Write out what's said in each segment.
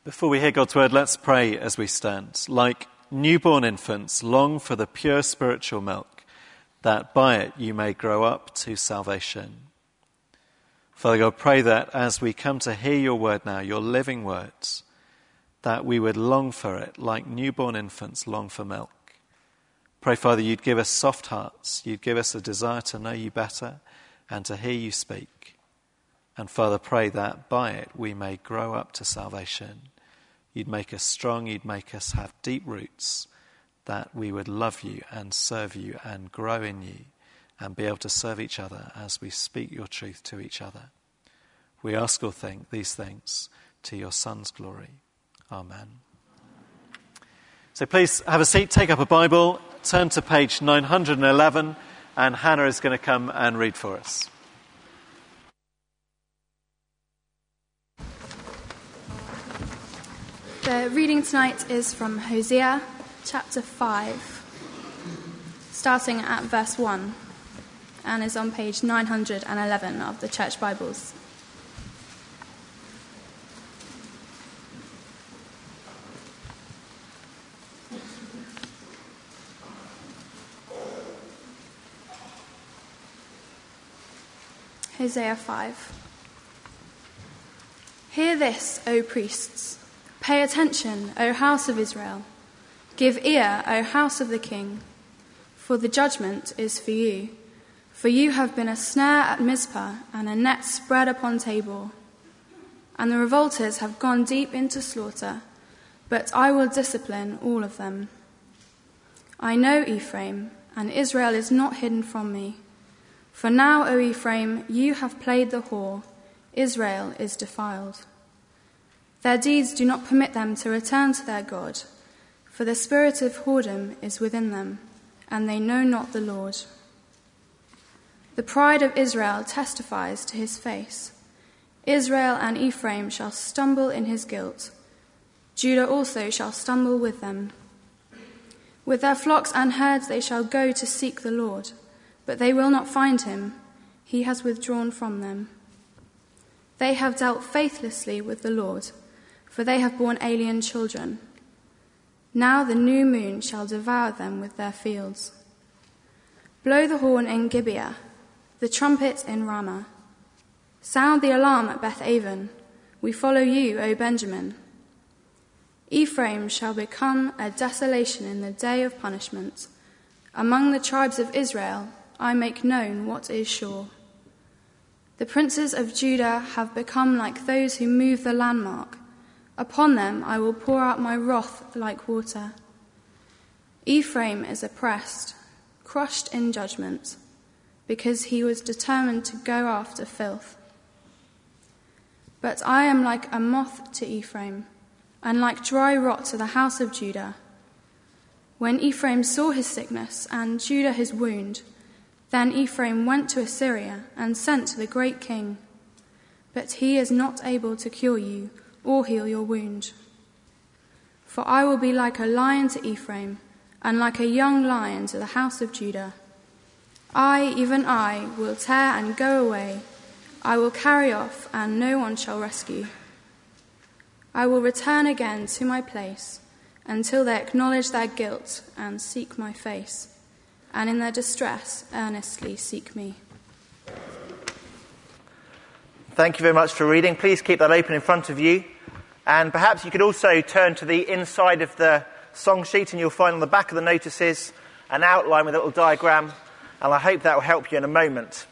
Before we hear God's word, let's pray as we stand. Like newborn infants, long for the pure spiritual milk, that by it you may grow up to salvation. Father God, pray that as we come to hear your word now, your living words, that we would long for it like newborn infants long for milk. Pray, Father, you'd give us soft hearts, you'd give us a desire to know you better and to hear you speak. And Father, pray that by it we may grow up to salvation. You'd make us strong, you'd make us have deep roots, that we would love you and serve you and grow in you and be able to serve each other as we speak your truth to each other. We ask or think these things to your Son's glory. Amen. So please have a seat, take up a Bible, turn to page 911, and Hannah is going to come and read for us. The reading tonight is from Hosea chapter 5, starting at verse 1, and is on page 911 of the Church Bibles. Hosea 5. Hear this, O priests. Pay attention, O house of Israel. Give ear, O house of the king. For the judgment is for you. For you have been a snare at Mizpah and a net spread upon Tabor. And the revolters have gone deep into slaughter, but I will discipline all of them. I know Ephraim, and Israel is not hidden from me. For now, O Ephraim, you have played the whore. Israel is defiled. Their deeds do not permit them to return to their God, for the spirit of whoredom is within them, and they know not the Lord. The pride of Israel testifies to his face. Israel and Ephraim shall stumble in his guilt. Judah also shall stumble with them. With their flocks and herds they shall go to seek the Lord, but they will not find him. He has withdrawn from them. They have dealt faithlessly with the Lord, for they have borne alien children. Now the new moon shall devour them with their fields. Blow the horn in Gibeah, the trumpet in Ramah. Sound the alarm at Beth-aven. We follow you, O Benjamin. Ephraim shall become a desolation in the day of punishment. Among the tribes of Israel I make known what is sure. The princes of Judah have become like those who move the landmark. Upon them I will pour out my wrath like water. Ephraim is oppressed, crushed in judgment, because he was determined to go after filth. But I am like a moth to Ephraim, and like dry rot to the house of Judah. When Ephraim saw his sickness and Judah his wound, then Ephraim went to Assyria and sent to the great king. But he is not able to cure you or heal your wound. For I will be like a lion to Ephraim, and like a young lion to the house of Judah. I, even I, will tear and go away. I will carry off, and no one shall rescue. I will return again to my place, until they acknowledge their guilt and seek my face, and in their distress earnestly seek me. Thank you very much for reading. Please keep that open in front of you. And perhaps you could also turn to the inside of the song sheet, and you'll find on the back of the notices an outline with a little diagram, and I hope that will help you in a moment.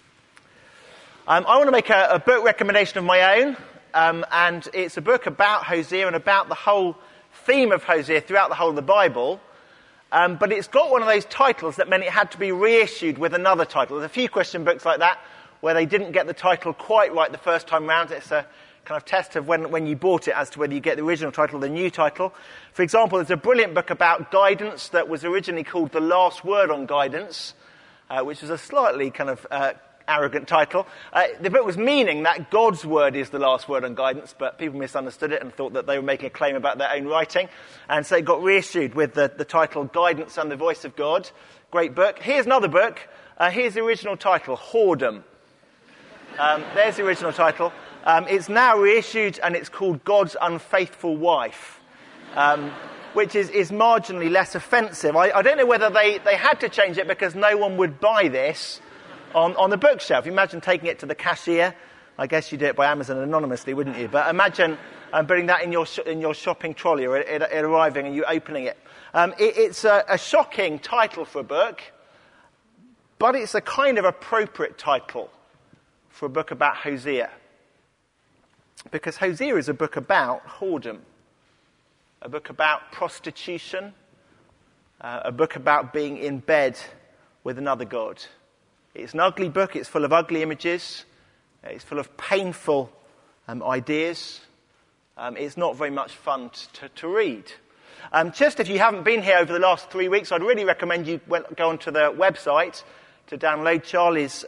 I want to make a book recommendation of my own, and it's a book about Hosea and about the whole theme of Hosea throughout the whole of the Bible, but it's got one of those titles that meant it had to be reissued with another title. There's a few Christian books like that where they didn't get the title quite right the first time round. It's a kind of test of when you bought it as to whether you get the original title or the new title. For example, there's a brilliant book about guidance that was originally called The Last Word on Guidance, which was a slightly kind of arrogant title. The book was meaning that God's word is the last word on guidance, but people misunderstood it and thought that they were making a claim about their own writing, and so it got reissued with the title Guidance and the Voice of God. Great book. Here's another book. Here's the original title, Whoredom. There's the original title. It's now reissued and it's called God's Unfaithful Wife, which is marginally less offensive. I don't know whether they had to change it because no one would buy this on the bookshelf. Imagine taking it to the cashier. I guess you do it by Amazon anonymously, wouldn't you? But imagine putting that in your shopping trolley or it arriving and you opening it. It's a shocking title for a book, but it's a kind of appropriate title for a book about Hosea. Because Hosea is a book about whoredom, a book about prostitution, a book about being in bed with another god. It's an ugly book, it's full of ugly images, it's full of painful ideas. It's not very much fun to read. Just if you haven't been here over the last 3 weeks, I'd really recommend you go onto the website to download Charlie's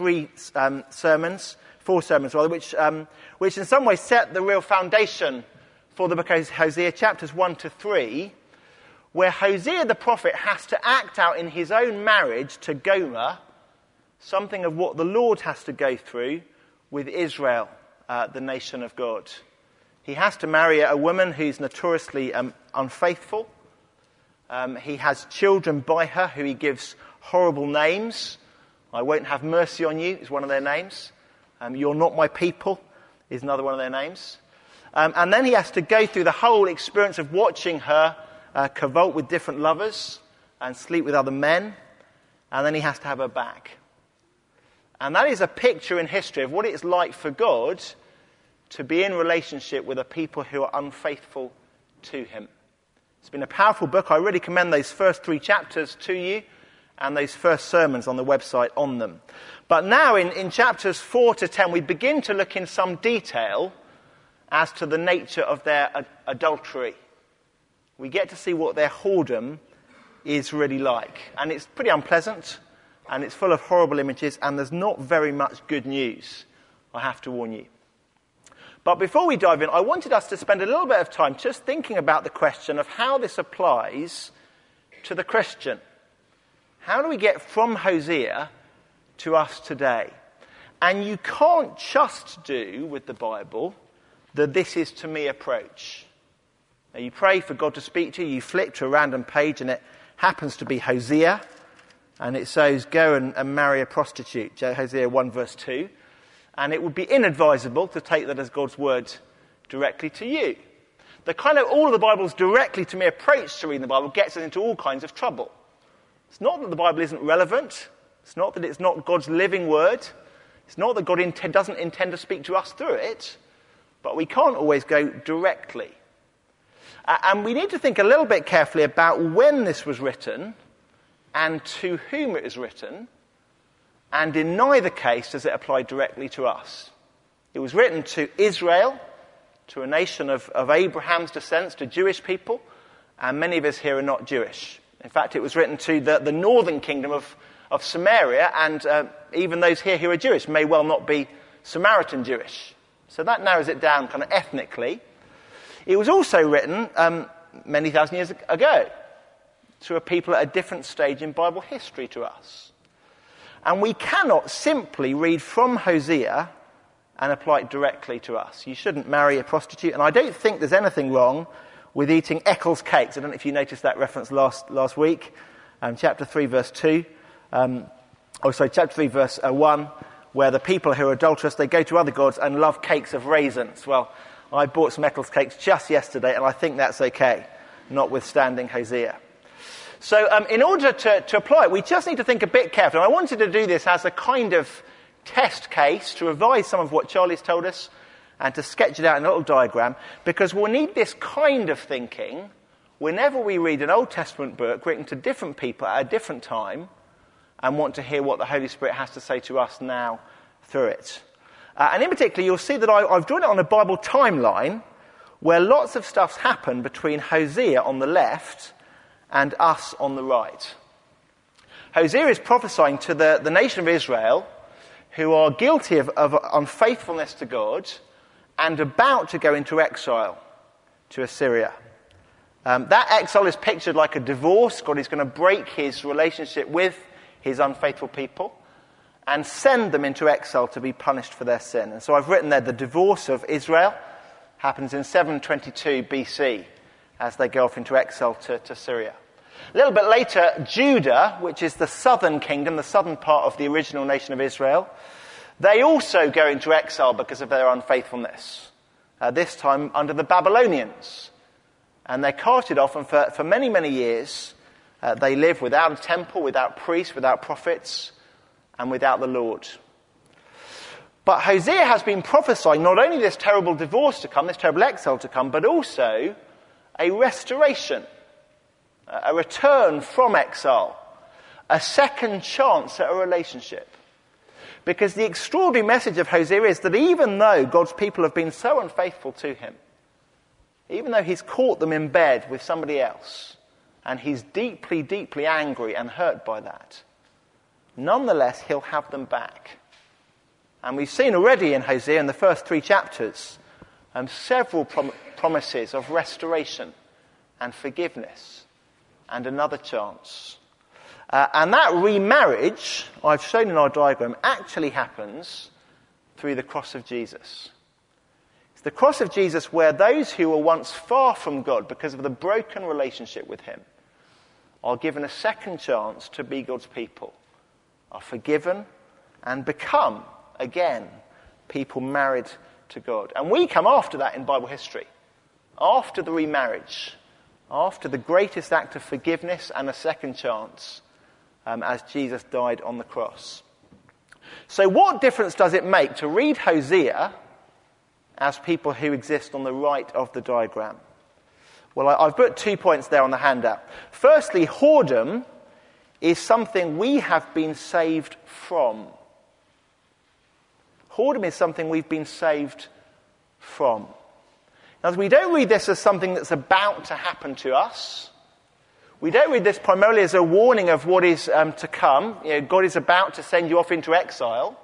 4 sermons, which in some ways set the real foundation for the book of Hosea, chapters 1 to 3, where Hosea the prophet has to act out in his own marriage to Gomer something of what the Lord has to go through with Israel, the nation of God. He has to marry a woman who's notoriously unfaithful. He has children by her who he gives horrible names. I won't have mercy on you is one of their names. You're not my people is another one of their names. And then he has to go through the whole experience of watching her cavort with different lovers and sleep with other men. And then he has to have her back. And that is a picture in history of what it's like for God to be in relationship with a people who are unfaithful to him. It's been a powerful book. I really commend those first 3 chapters to you and those first sermons on the website on them. But now in chapters 4 to 10, we begin to look in some detail as to the nature of their adultery. We get to see what their whoredom is really like. And it's pretty unpleasant, and it's full of horrible images, and there's not very much good news, I have to warn you. But before we dive in, I wanted us to spend a little bit of time just thinking about the question of how this applies to the Christian. How do we get from Hosea to us today? And you can't just do with the Bible the "this is to me" approach. Now you pray for God to speak to you, you flip to a random page and it happens to be Hosea, and it says, go and marry a prostitute, Hosea 1 verse 2. And it would be inadvisable to take that as God's word directly to you. The kind of all of the Bible's directly to me approach to reading the Bible gets us into all kinds of trouble. It's not that the Bible isn't relevant. It's not that it's not God's living word. It's not that God doesn't intend to speak to us through it. But we can't always go directly. And we need to think a little bit carefully about when this was written and to whom it was written. And in neither case does it apply directly to us. It was written to Israel, to a nation of Abraham's descendants, to Jewish people, and many of us here are not Jewish. In fact, it was written to the northern kingdom of Samaria, and even those here who are Jewish may well not be Samaritan Jewish. So that narrows it down kind of ethnically. It was also written many thousand years ago to a people at a different stage in Bible history to us. And we cannot simply read from Hosea and apply it directly to us. You shouldn't marry a prostitute, and I don't think there's anything wrong with eating Eccles cakes. I don't know if you noticed that reference last week. Chapter 3, verse 2. Chapter 3, verse 1, where the people who are adulterous, they go to other gods and love cakes of raisins. Well, I bought some Eccles cakes just yesterday, and I think that's okay, notwithstanding Hosea. So in order to apply it, we just need to think a bit carefully. And I wanted to do this as a kind of test case to revise some of what Charlie's told us and to sketch it out in a little diagram, because we'll need this kind of thinking whenever we read an Old Testament book written to different people at a different time and want to hear what the Holy Spirit has to say to us now through it. And in particular, you'll see that I've drawn it on a Bible timeline where lots of stuff's happened between Hosea on the left and us on the right. Hosea is prophesying to the nation of Israel, who are guilty of unfaithfulness to God and about to go into exile to Assyria. That exile is pictured like a divorce. God is going to break his relationship with his unfaithful people. and send them into exile to be punished for their sin. And so I've written there the divorce of Israel happens in 722 BC as they go off into exile to Syria. A little bit later, Judah, which is the southern kingdom, the southern part of the original nation of Israel, they also go into exile because of their unfaithfulness, this time under the Babylonians. And they're carted off, and for many, many years, they live without a temple, without priests, without prophets, and without the Lord. But Hosea has been prophesying not only this terrible divorce to come, this terrible exile to come, but also a restoration, a return from exile, a second chance at a relationship. Because the extraordinary message of Hosea is that even though God's people have been so unfaithful to him, even though he's caught them in bed with somebody else, and he's deeply, deeply angry and hurt by that, nonetheless, he'll have them back. And we've seen already in Hosea, in the first 3 chapters, several promises of restoration and forgiveness and another chance. And that remarriage, I've shown in our diagram, actually happens through the cross of Jesus. It's the cross of Jesus where those who were once far from God because of the broken relationship with him are given a second chance to be God's people, are forgiven and become, again, people married to God. And we come after that in Bible history, after the remarriage, after the greatest act of forgiveness and a second chance, as Jesus died on the cross. So what difference does it make to read Hosea as people who exist on the right of the diagram? Well, I've put 2 points there on the handout. Firstly, whoredom is something we have been saved from. Whoredom is something we've been saved from. Now, we don't read this as something that's about to happen to us. We don't read this primarily as a warning of what is to come. God is about to send you off into exile.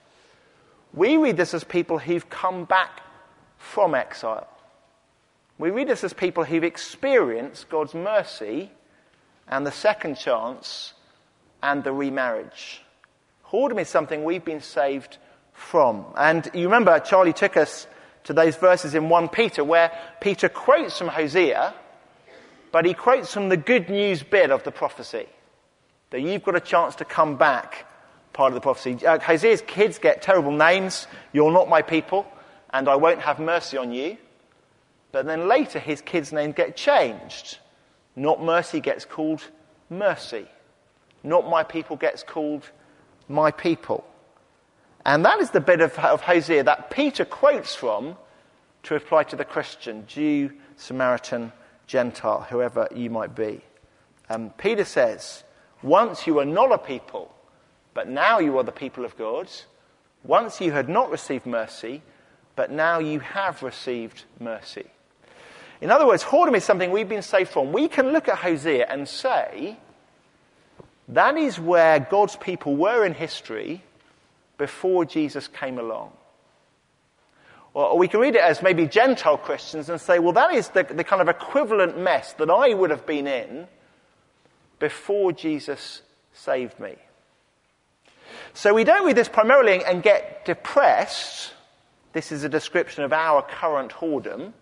We read this as people who've come back from exile. We read this as people who've experienced God's mercy and the second chance and the remarriage. Whoredom is something we've been saved from. And you remember Charlie took us to those verses in 1 Peter where Peter quotes from Hosea, but he quotes from the good news bit of the prophecy, that you've got a chance to come back, part of the prophecy. Hosea's kids get terrible names, you're not my people, and I won't have mercy on you. But then later his kids' names get changed. Not mercy gets called mercy. Not my people gets called my people. And that is the bit of Hosea that Peter quotes from to apply to the Christian, Jew, Samaritan, Gentile, whoever you might be. Peter says, once you were not a people, but now you are the people of God. Once you had not received mercy, but now you have received mercy. In other words, whoredom is something we've been saved from. We can look at Hosea and say, that is where God's people were in history before Jesus came along. Or we can read it as maybe Gentile Christians and say, well, that is the kind of equivalent mess that I would have been in before Jesus saved me. So we don't read this primarily and get depressed. This is a description of our current whoredom.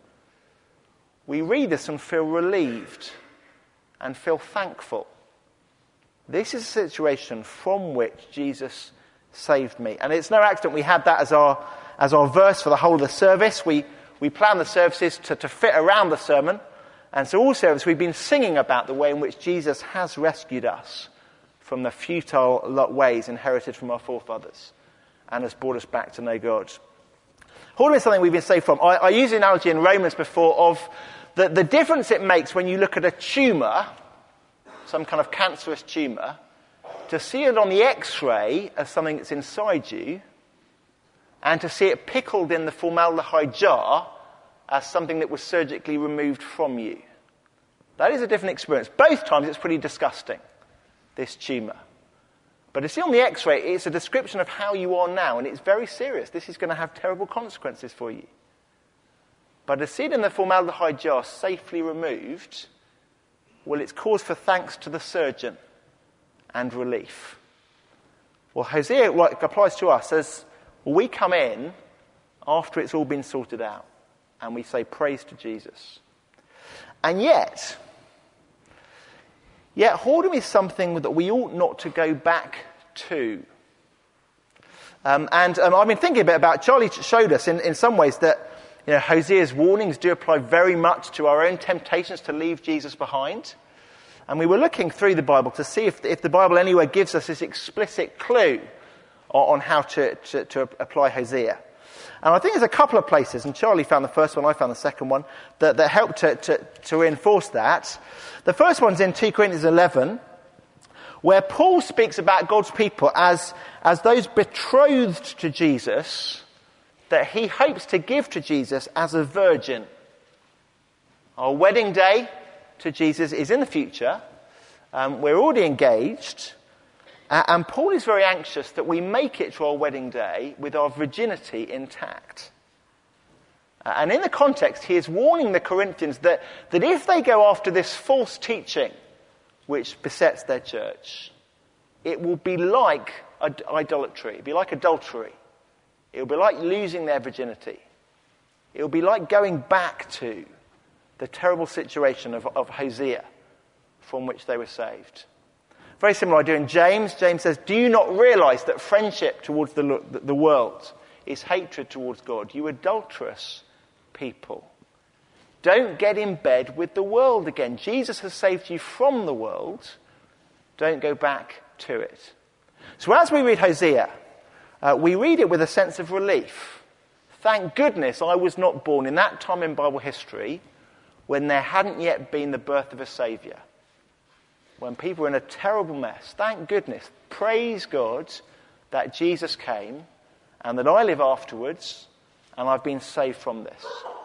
We read this and feel relieved and feel thankful. This is a situation from which Jesus saved me. And it's no accident we had that as our verse for the whole of the service. We plan the services to fit around the sermon. And so all service we've been singing about the way in which Jesus has rescued us from the futile ways inherited from our forefathers and has brought us back to know God. Whoredom is something we've been saved from. I used the analogy in Romans before of the difference it makes when you look at a tumour, some kind of cancerous tumour, to see it on the X-ray as something that's inside you, and to see it pickled in the formaldehyde jar as something that was surgically removed from you. That is a different experience. Both times it's pretty disgusting, this tumour. But to see on the X-ray, it's a description of how you are now, and it's very serious. This is going to have terrible consequences for you. But to see it in the formaldehyde jar safely removed, well, it's cause for thanks to the surgeon and relief. Well, Hosea applies to us as we come in after it's all been sorted out and we say praise to Jesus. And yet whoredom is something that we ought not to go back to. I've been thinking a bit about, Charlie showed us in some ways that Hosea's warnings do apply very much to our own temptations to leave Jesus behind. And we were looking through the Bible to see if the Bible anywhere gives us this explicit clue on how to apply Hosea. And I think there's a couple of places, and Charlie found the first one, I found the second one, that help to reinforce that. The first one's in 2 Corinthians 11, where Paul speaks about God's people as those betrothed to Jesus that he hopes to give to Jesus as a virgin. Our wedding day to Jesus is in the future. We're already engaged. And Paul is very anxious that we make it to our wedding day with our virginity intact. And in the context, he is warning the Corinthians that if they go after this false teaching which besets their church, it will be like idolatry. It will be like adultery. It will be like losing their virginity. It will be like going back to the terrible situation of Hosea from which they were saved. Very similar idea in James. James says, do you not realize that friendship towards the world is hatred towards God? You adulterous people. Don't get in bed with the world again. Jesus has saved you from the world. Don't go back to it. So as we read Hosea, we read it with a sense of relief. Thank goodness I was not born in that time in Bible history when there hadn't yet been the birth of a Saviour. When people were in a terrible mess. Thank goodness. Praise God that Jesus came and that I live afterwards and I've been saved from this.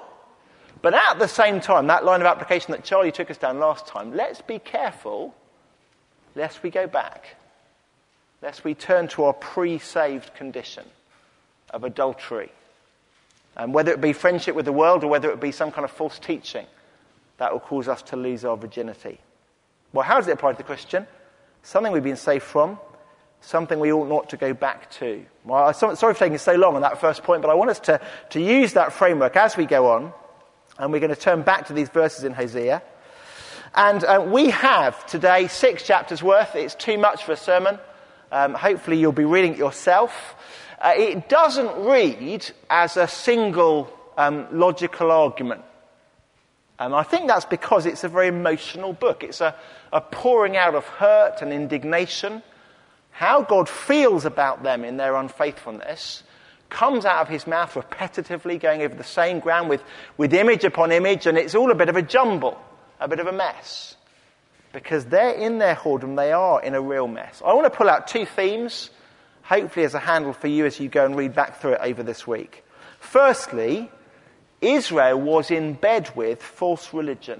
But at the same time, that line of application that Charlie took us down last time, let's be careful lest we go back. Lest we turn to our pre-saved condition of adultery. And whether it be friendship with the world or whether it be some kind of false teaching, that will cause us to lose our virginity. Well, how does it apply to the Christian? Something we've been saved from, something we ought not to go back to. Well, sorry for taking so long on that first point, but I want us to use that framework as we go on, and we're going to turn back to these verses in Hosea. And we have today 6 chapters worth. It's too much for a sermon. Hopefully you'll be reading it yourself. It doesn't read as a single logical argument. And I think that's because it's a very emotional book. It's a pouring out of hurt and indignation. How God feels about them in their unfaithfulness comes out of his mouth repetitively, going over the same ground with image upon image, and it's all a bit of a jumble, a bit of a mess. Because they're in their whoredom, they are in a real mess. I want to pull out 2 themes, hopefully as a handle for you as you go and read back through it over this week. Firstly, Israel was in bed with false religion.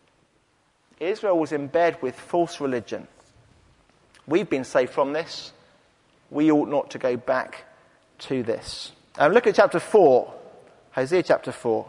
Israel was in bed with false religion. We've been saved from this. We ought not to go back to this. Look at chapter 4, Hosea chapter 4.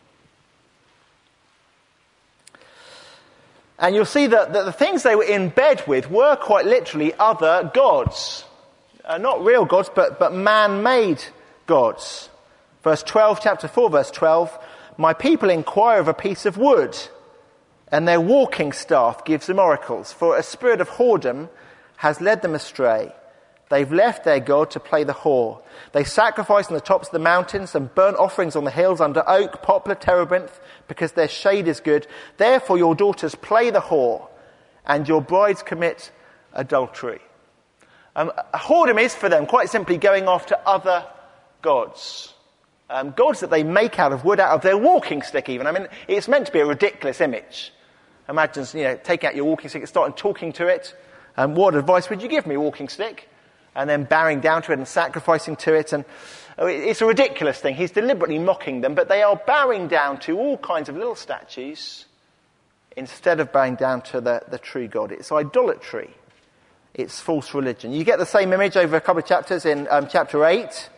And you'll see that the things they were in bed with were quite literally other gods. Not real gods, but man-made gods. Verse 12, chapter 4, verse 12. My people inquire of a piece of wood, and their walking staff gives them oracles. For a spirit of whoredom has led them astray. They've left their God to play the whore. They sacrifice on the tops of the mountains and burnt offerings on the hills under oak, poplar, terebinth, because their shade is good. Therefore your daughters play the whore, and your brides commit adultery. Whoredom is for them quite simply going after other gods. Gods that they make out of wood, out of their walking stick even. I mean, it's meant to be a ridiculous image. Imagine, taking out your walking stick and starting talking to it. What advice would you give me, walking stick? And then bowing down to it and sacrificing to it. And it's a ridiculous thing. He's deliberately mocking them, but they are bowing down to all kinds of little statues instead of bowing down to the true God. It's idolatry. It's false religion. You get the same image over a couple of chapters in chapter 8.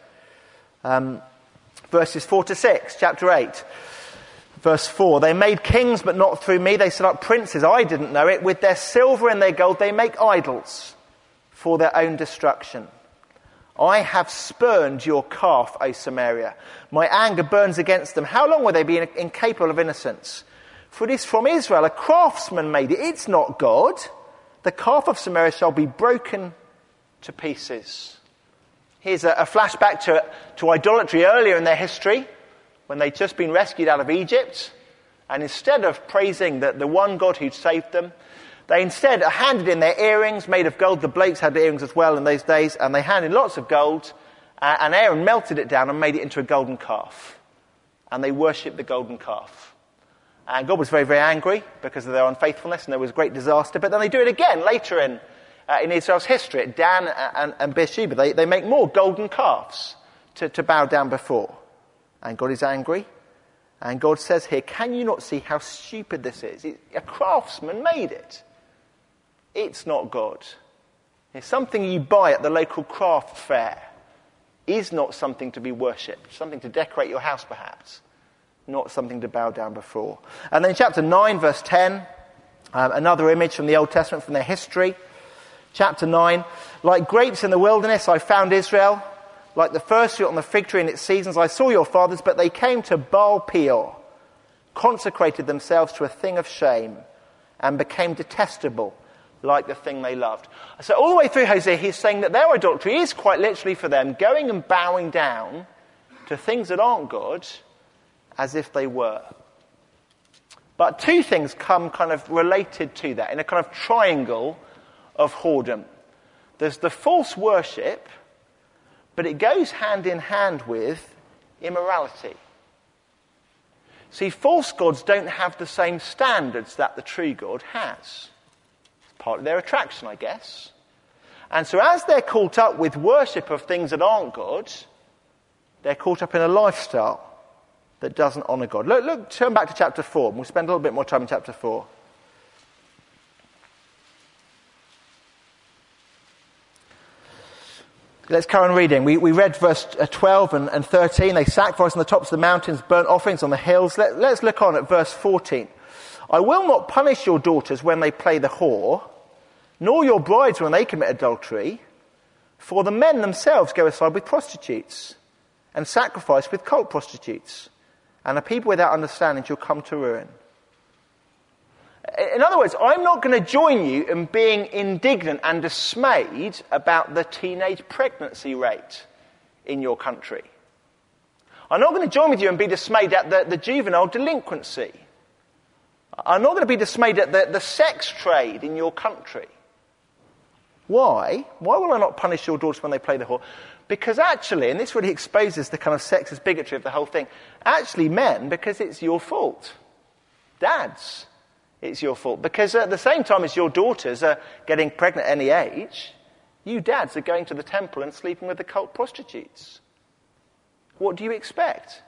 Verses 4 to 6, chapter 8. Verse 4, they made kings, but not through me. They set up princes. I didn't know it. With their silver and their gold, they make idols for their own destruction. I have spurned your calf, O Samaria. My anger burns against them. How long will they be incapable of innocence? For it is from Israel, a craftsman made it. It's not God. The calf of Samaria shall be broken to pieces. Here's a flashback to idolatry earlier in their history, when they'd just been rescued out of Egypt. And instead of praising the one God who'd saved them, they instead handed in their earrings made of gold. The blokes had earrings as well in those days, and they handed in lots of gold, and Aaron melted it down and made it into a golden calf. And they worshipped the golden calf. And God was very, very angry because of their unfaithfulness, and there was great disaster. But then they do it again later in Israel's history. At Dan and Beersheba, they make more golden calves to bow down before. And God is angry. And God says here, can you not see how stupid this is? A craftsman made it. It's not God. It's something you buy at the local craft fair. Is not something to be worshipped. Something to decorate your house, perhaps. Not something to bow down before. And then chapter 9, verse 10, another image from the Old Testament, from their history. Chapter 9, like grapes in the wilderness, I found Israel. Like the first fruit on the fig tree in its seasons, I saw your fathers, but they came to Baal Peor, consecrated themselves to a thing of shame, and became detestable, like the thing they loved. So all the way through Hosea, he's saying that their idolatry is quite literally for them going and bowing down to things that aren't God as if they were. But two things come kind of related to that, in a kind of triangle of whoredom. There's the false worship, but it goes hand in hand with immorality. See, false gods don't have the same standards that the true God has. It's part of their attraction, I guess. And so as they're caught up with worship of things that aren't God, they're caught up in a lifestyle that doesn't honour God. Look, turn back to chapter 4. We'll spend a little bit more time in chapter 4. Let's carry on reading. We read verse 12 and 13. They sacrificed on the tops of the mountains, burnt offerings on the hills. Let's look on at verse 14. I will not punish your daughters when they play the whore, nor your brides when they commit adultery, for the men themselves go aside with prostitutes and sacrifice with cult prostitutes, and a people without understanding shall come to ruin. In other words, I'm not going to join you in being indignant and dismayed about the teenage pregnancy rate in your country. I'm not going to join with you and be dismayed at the juvenile delinquency. I'm not going to be dismayed at the sex trade in your country. Why? Why will I not punish your daughters when they play the whore? Because actually, and this really exposes the kind of sexist bigotry of the whole thing, actually men, because it's your fault. Dads, it's your fault. Because at the same time as your daughters are getting pregnant at any age, you dads are going to the temple and sleeping with the cult prostitutes. What do you expect?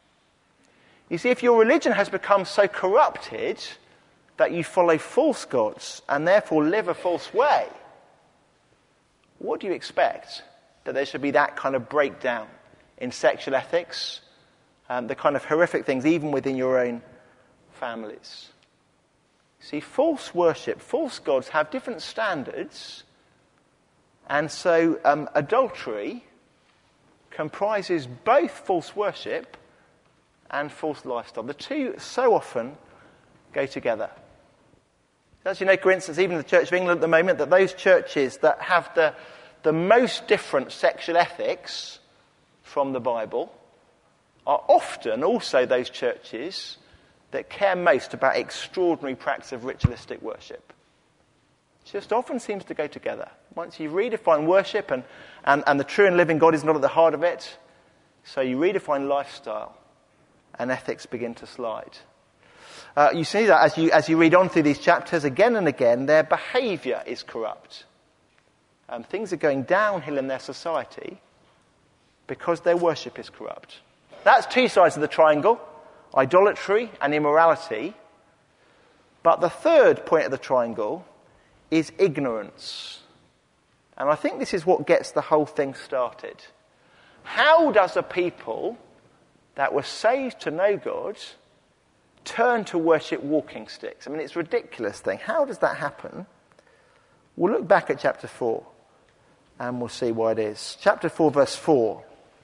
You see, if your religion has become so corrupted that you follow false gods and therefore live a false way, what do you expect? That there should be that kind of breakdown in sexual ethics, the kind of horrific things even within your own families. See, false worship, false gods have different standards, and so adultery comprises both false worship and false lifestyle. The two so often go together. As you know, for instance, even in the Church of England at the moment, that those churches that have the most different sexual ethics from the Bible are often also those churches that care most about extraordinary practice of ritualistic worship. It just often seems to go together. Once you redefine worship and the true and living God is not at the heart of it, so you redefine lifestyle and ethics begin to slide. You see that as you read on through these chapters again and again, their behaviour is corrupt. Things are going downhill in their society because their worship is corrupt. That's two sides of the triangle, idolatry and immorality. But the third point of the triangle is ignorance. And I think this is what gets the whole thing started. How does a people that were saved to know God turn to worship walking sticks? I mean, it's a ridiculous thing. How does that happen? We'll look back at chapter 4. And we'll see why it is. Chapter 4, verse 4.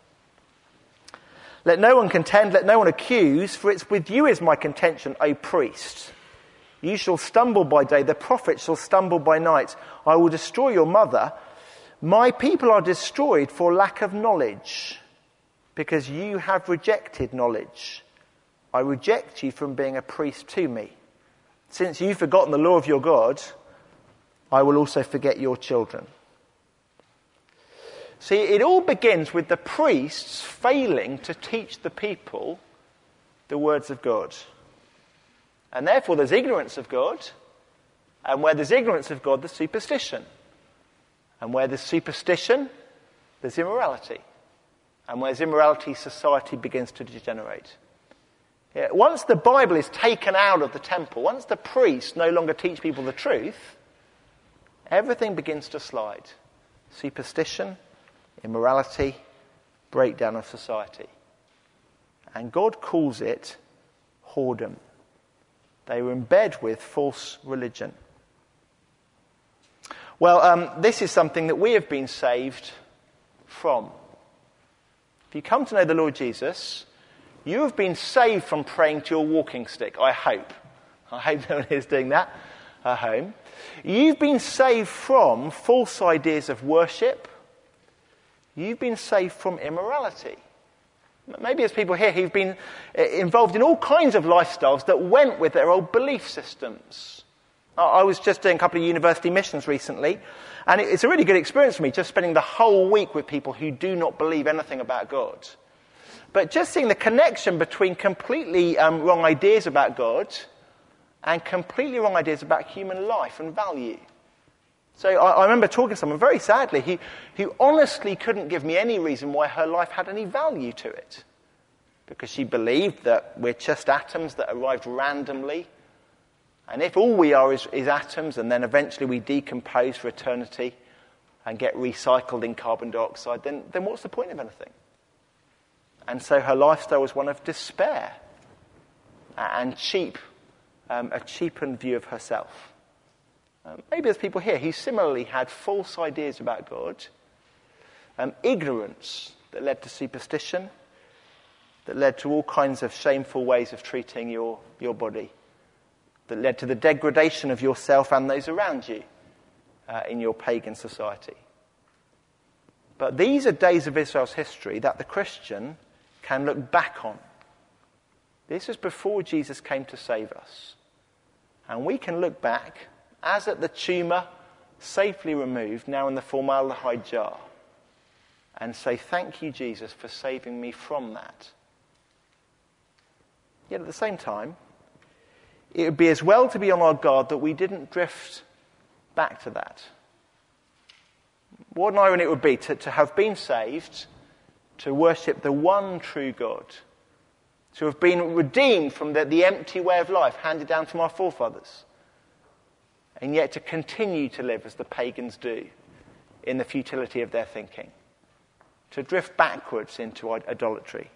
Let no one contend, let no one accuse, for it's with you is my contention, O priest. You shall stumble by day, the prophet shall stumble by night. I will destroy your mother. My people are destroyed for lack of knowledge, because you have rejected knowledge. I reject you from being a priest to me. Since you've forgotten the law of your God, I will also forget your children. See, it all begins with the priests failing to teach the people the words of God. And therefore there's ignorance of God, and where there's ignorance of God, there's superstition. And where there's superstition, there's immorality. And where there's immorality, society begins to degenerate. Yeah, once the Bible is taken out of the temple, once the priests no longer teach people the truth, everything begins to slide. Superstition, immorality, breakdown of society. And God calls it whoredom. They were in bed with false religion. Well, this is something that we have been saved from. If you come to know the Lord Jesus, you have been saved from praying to your walking stick, I hope. I hope no one is doing that at home. You've been saved from false ideas of worship. You've been saved from immorality. Maybe there's people here who've been involved in all kinds of lifestyles that went with their old belief systems. I was just doing a couple of university missions recently, and it's a really good experience for me, just spending the whole week with people who do not believe anything about God. But just seeing the connection between completely wrong ideas about God and completely wrong ideas about human life and value. So I remember talking to someone very sadly who honestly couldn't give me any reason why her life had any value to it. Because she believed that we're just atoms that arrived randomly. And if all we are is atoms, and then eventually we decompose for eternity and get recycled in carbon dioxide, then what's the point of anything? And so her lifestyle was one of despair and a cheapened view of herself. Maybe there's people here who similarly had false ideas about God, ignorance that led to superstition, that led to all kinds of shameful ways of treating your body, that led to the degradation of yourself and those around you in your pagan society. But these are days of Israel's history that the Christian can look back on. This is before Jesus came to save us. And we can look back, as at the tumour safely removed, now in the formaldehyde jar, and say, thank you, Jesus, for saving me from that. Yet at the same time, it would be as well to be on our guard that we didn't drift back to that. What an irony it would be to have been saved, to worship the one true God, to have been redeemed from the empty way of life handed down from our forefathers, and yet to continue to live as the pagans do in the futility of their thinking, to drift backwards into idolatry.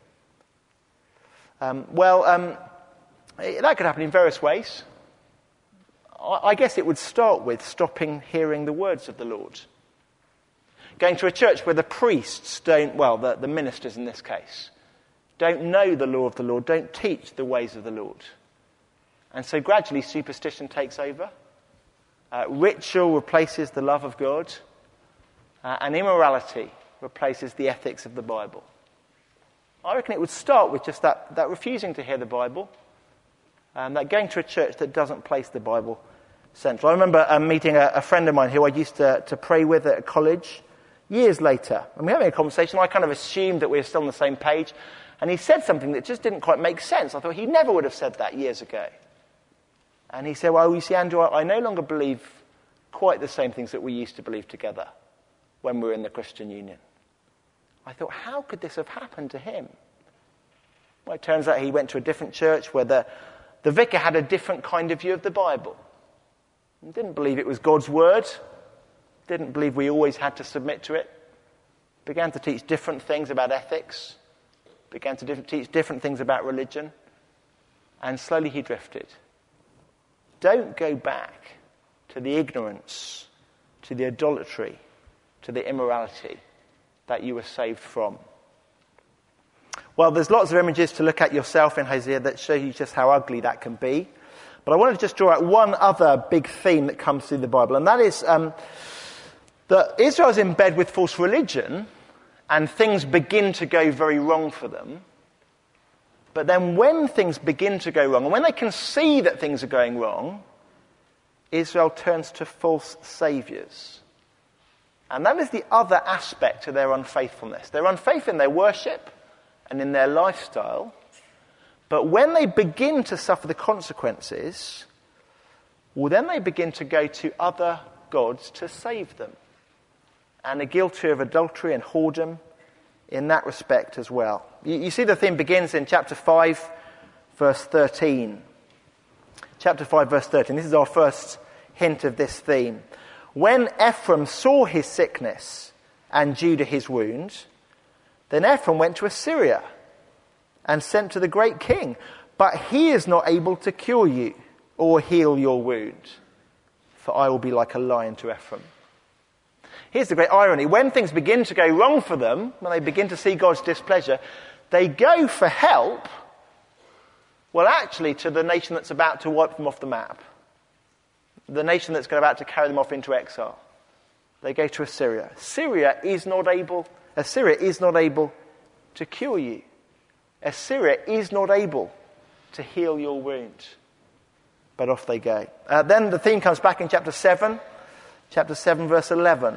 That could happen in various ways. I guess it would start with stopping hearing the words of the Lord. Going to a church where the priests the ministers in this case, don't know the law of the Lord, don't teach the ways of the Lord. And so gradually superstition takes over. Ritual replaces the love of God. And immorality replaces the ethics of the Bible. I reckon it would start with just that refusing to hear the Bible, that going to a church that doesn't place the Bible central. I remember meeting a friend of mine who I used to pray with at college years later. And we were having a conversation. I kind of assumed that we were still on the same page. And he said something that just didn't quite make sense. I thought he never would have said that years ago. And he said, well, you see, Andrew, I no longer believe quite the same things that we used to believe together when we were in the Christian Union. I thought, how could this have happened to him? Well, it turns out he went to a different church where the vicar had a different kind of view of the Bible. He didn't believe it was God's word. Didn't believe we always had to submit to it. Began to teach different things about ethics. Began to teach different things about religion. And slowly he drifted. Don't go back to the ignorance, to the idolatry, to the immorality that you were saved from. Well, there's lots of images to look at yourself in Hosea that show you just how ugly that can be. But I wanted to just draw out one other big theme that comes through the Bible, and that is that Israel's in bed with false religion, and things begin to go very wrong for them. But then when things begin to go wrong, and when they can see that things are going wrong, Israel turns to false saviours. And that is the other aspect of their unfaithfulness. They're unfaithful in their worship and in their lifestyle. But when they begin to suffer the consequences, well, then they begin to go to other gods to save them. And are guilty of adultery and whoredom in that respect as well. You see the theme begins in chapter 5, verse 13. Chapter 5, verse 13. This is our first hint of this theme. When Ephraim saw his sickness and Judah his wound, then Ephraim went to Assyria and sent to the great king. But he is not able to cure you or heal your wound, for I will be like a lion to Ephraim. Here's the great irony. When things begin to go wrong for them, when they begin to see God's displeasure, they go for help, well, actually, to the nation that's about to wipe them off the map. The nation that's about to carry them off into exile. They go to Assyria. Assyria is not able to cure you. Assyria is not able to heal your wound. But off they go. Then the theme comes back in chapter 7, verse 11.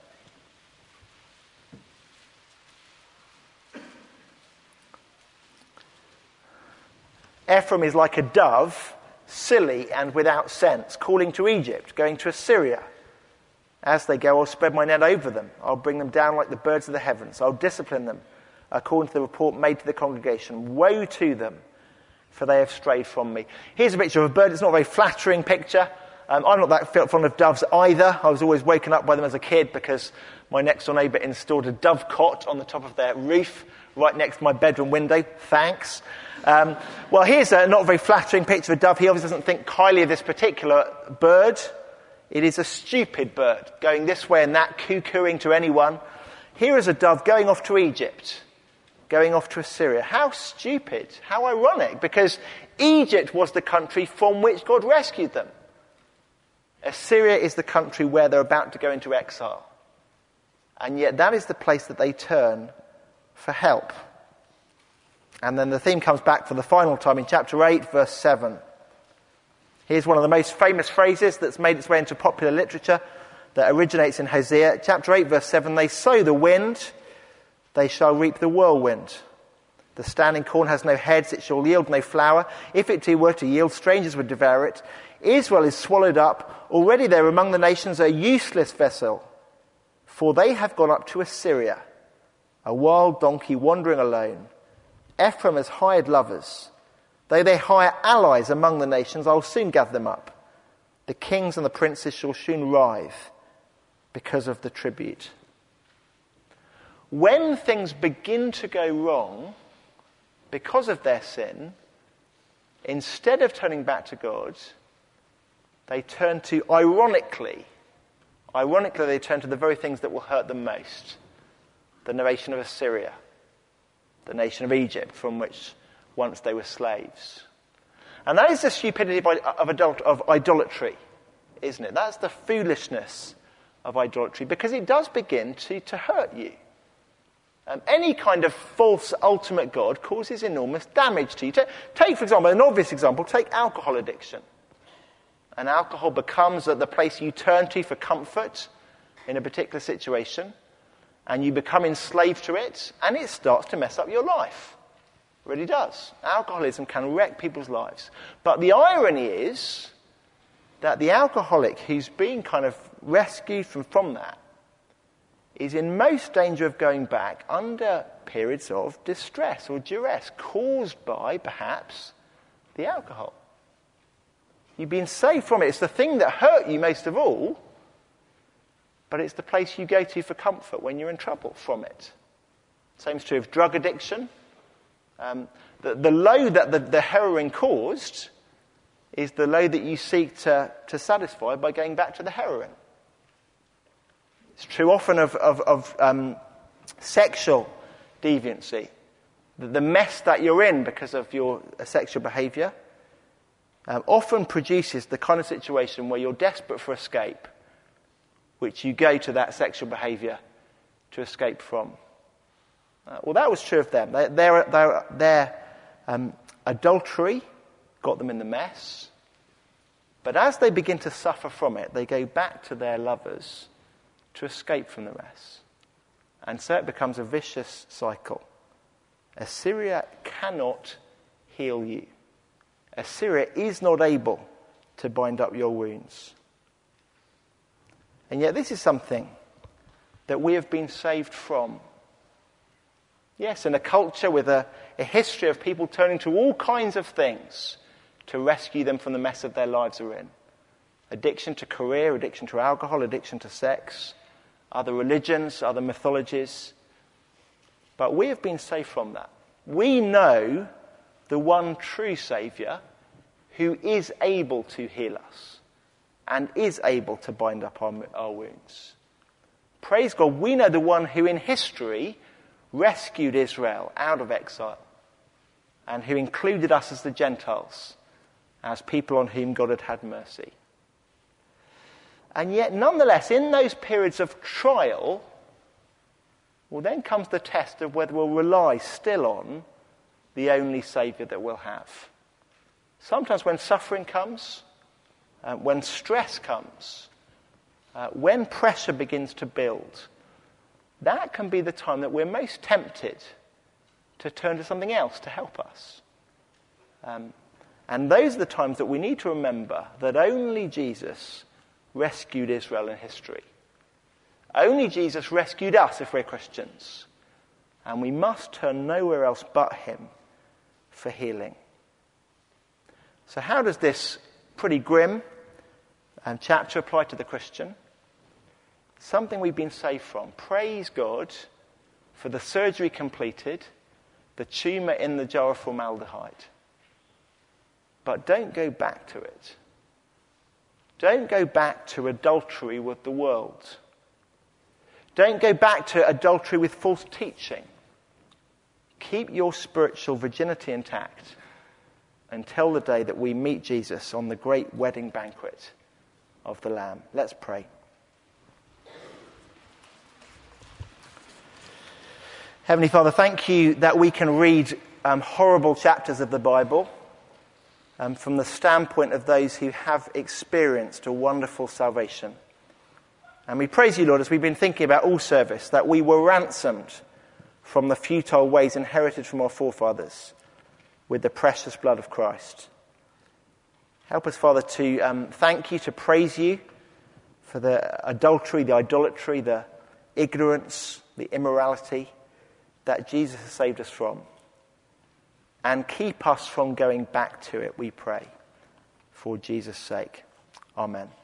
Ephraim is like a dove, silly and without sense, calling to Egypt, going to Assyria. As they go, I'll spread my net over them. I'll bring them down like the birds of the heavens. I'll discipline them according to the report made to the congregation. Woe to them, for they have strayed from me. Here's a picture of a bird. It's not a very flattering picture. I'm not that fond of doves either. I was always woken up by them as a kid because my next door neighbour installed a dove cot on the top of their roof right next to my bedroom window. Thanks. Well, here's a not very flattering picture of a dove. He obviously doesn't think highly of this particular bird. It is a stupid bird, going this way and that, cuckooing to anyone. Here is a dove going off to Egypt, going off to Assyria. How stupid, how ironic, because Egypt was the country from which God rescued them. Assyria is the country where they're about to go into exile. And yet that is the place that they turn for help. And then the theme comes back for the final time in chapter 8, verse 7. Here's one of the most famous phrases that's made its way into popular literature that originates in Hosea. Chapter 8, verse 7, they sow the wind, they shall reap the whirlwind. The standing corn has no heads, it shall yield no flour. If it too were to yield, strangers would devour it. Israel is swallowed up. Already there among the nations a useless vessel, for they have gone up to Assyria, a wild donkey wandering alone. Ephraim has hired lovers. Though they hire allies among the nations, I will soon gather them up. The kings and the princes shall soon writhe because of the tribute. When things begin to go wrong because of their sin, instead of turning back to God, they turn to, ironically, they turn to the very things that will hurt them most. The nation of Assyria, the nation of Egypt, from which once they were slaves. And that is the stupidity of idolatry, isn't it? That's the foolishness of idolatry, because it does begin to hurt you. Any kind of false ultimate God causes enormous damage to you. Take, for example, an obvious example, take alcohol addiction. And alcohol becomes the place you turn to for comfort in a particular situation, and you become enslaved to it, and it starts to mess up your life. It really does. Alcoholism can wreck people's lives. But the irony is that the alcoholic who's been kind of rescued from that is in most danger of going back under periods of distress or duress caused by, perhaps, the alcohol. You've been saved from it. It's the thing that hurt you most of all, but it's the place you go to for comfort when you're in trouble from it. Same is true of drug addiction. The low that the heroin caused is the low that you seek to satisfy by going back to the heroin. It's true often of sexual deviancy. The mess that you're in because of your sexual behaviour often produces the kind of situation where you're desperate for escape, which you go to that sexual behaviour to escape from. Well, that was true of them. Their adultery got them in the mess. But as they begin to suffer from it, they go back to their lovers to escape from the mess. And so it becomes a vicious cycle. Assyria cannot heal you. Assyria is not able to bind up your wounds. And yet this is something that we have been saved from. Yes, in a culture with a history of people turning to all kinds of things to rescue them from the mess of their lives are in. Addiction to career, addiction to alcohol, addiction to sex, other religions, other mythologies. But we have been saved from that. We know the one true Saviour who is able to heal us and is able to bind up our wounds. Praise God, we know the one who in history rescued Israel out of exile and who included us as the Gentiles, as people on whom God had had mercy. And yet, nonetheless, in those periods of trial, well, then comes the test of whether we'll rely still on the only Saviour that we'll have. Sometimes when suffering comes, when stress comes, when pressure begins to build, that can be the time that we're most tempted to turn to something else to help us. And those are the times that we need to remember that only Jesus rescued Israel in history. Only Jesus rescued us if we're Christians. And we must turn nowhere else but him for healing. So how does this pretty grim chapter apply to the Christian? Something we've been saved from. Praise God for the surgery completed, the tumour in the jar of formaldehyde. But don't go back to it. Don't go back to adultery with the world. Don't go back to adultery with false teaching. Keep your spiritual virginity intact until the day that we meet Jesus on the great wedding banquet of the Lamb. Let's pray. Heavenly Father, thank you that we can read horrible chapters of the Bible from the standpoint of those who have experienced a wonderful salvation. And we praise you, Lord, as we've been thinking about all service, that we were ransomed from the futile ways inherited from our forefathers with the precious blood of Christ. Help us, Father, to thank you, to praise you for the adultery, the idolatry, the ignorance, the immorality that Jesus has saved us from. And keep us from going back to it, we pray, for Jesus' sake. Amen.